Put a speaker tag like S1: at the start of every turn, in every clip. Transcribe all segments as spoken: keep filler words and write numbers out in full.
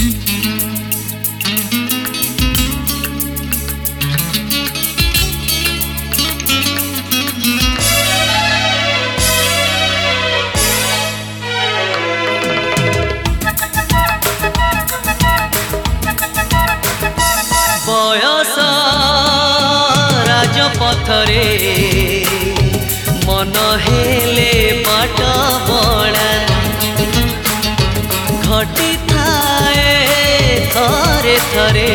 S1: बयस राजपथरे मन हेले बाट बड़ा घटी थाए थरे थरे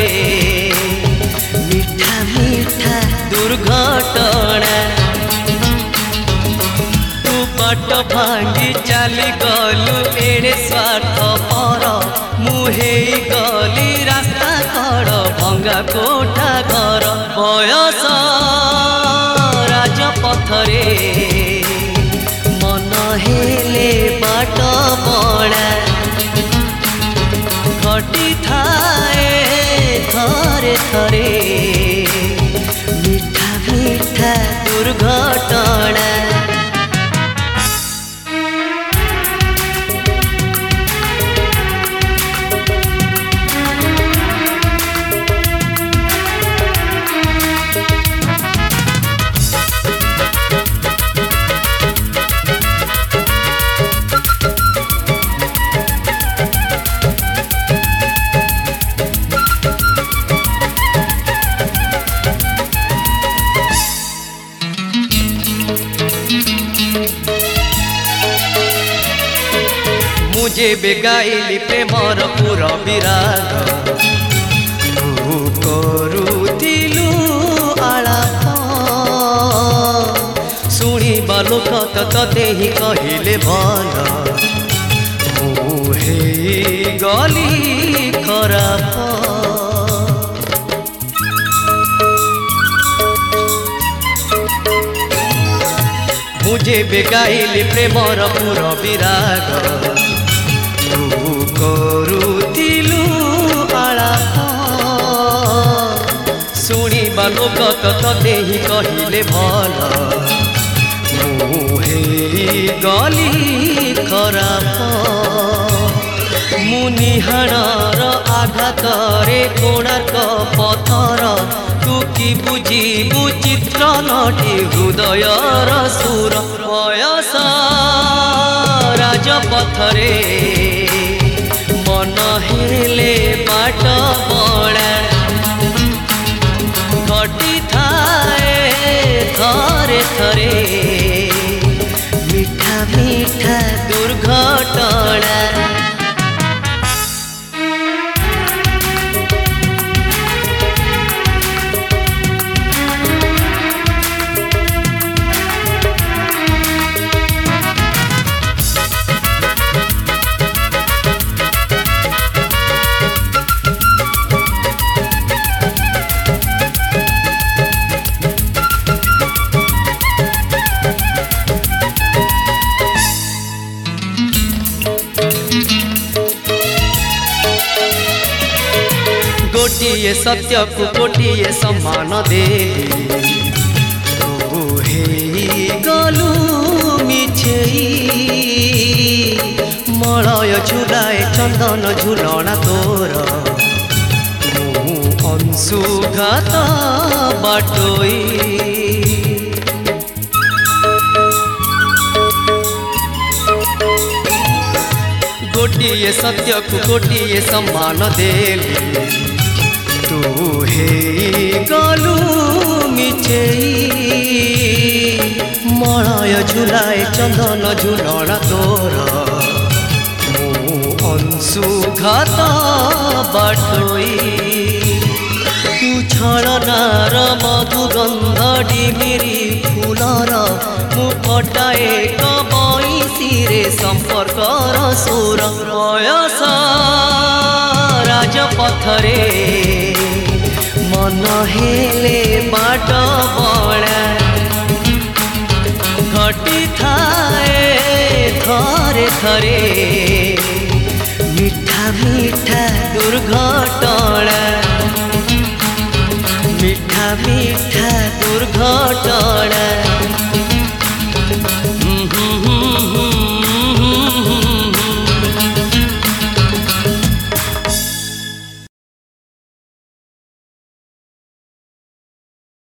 S1: मीठा मीठा दुर्घटना तू बाट भांगी चली गलु एड़े स्वार्थ पर मुहे गली रास्ता कड़ भंगा कोठा घर बयस राजपथरे मन हेले बाट बड़ा घटी थाए थरे थरे मीठा मीठा दुर्घटना मुझे बेगाइली प्रेमर पूरा विराग तू करुथिलु आलाप शुणिबा लोक तते ही कहले भल मुहे गली खराब मुझे बेगाइली प्रेमर पूरा विराग करुथिलु आलाप शुणिबा लोक तते ही कहले भल मुहे गली खराब मुनिहाणर आघातरे कोणार्क पथर तू कि बुझिबु चित्र नटी हृदयर सुर बयस राजपथरे मन हेले बाट बड़ा घटी थाए थरे थरे मीठा मीठा दुर्घटना गोटिए सत्य को गोटिए सम्मान दे तू हे गलु मिछेई मलय झुलाए चंदन झुलना तोर मु अंशुघात बाटोई गोटिए सत्य को गोटिए सम्मान देली तू हे गलु मिछेई मलय झुलाए चंदन झुलना तोर मु अंशुघात बाटोई तू छलनार मधुगंध डिमिरी फूलर मु फटाए बईसीरे संपर्कर सुर बयस राजपथरे मन हेले बाट बड़ा घटी थाए थरे थरे मीठा मीठा दुर्घटना मीठा मीठा दुर्घटना।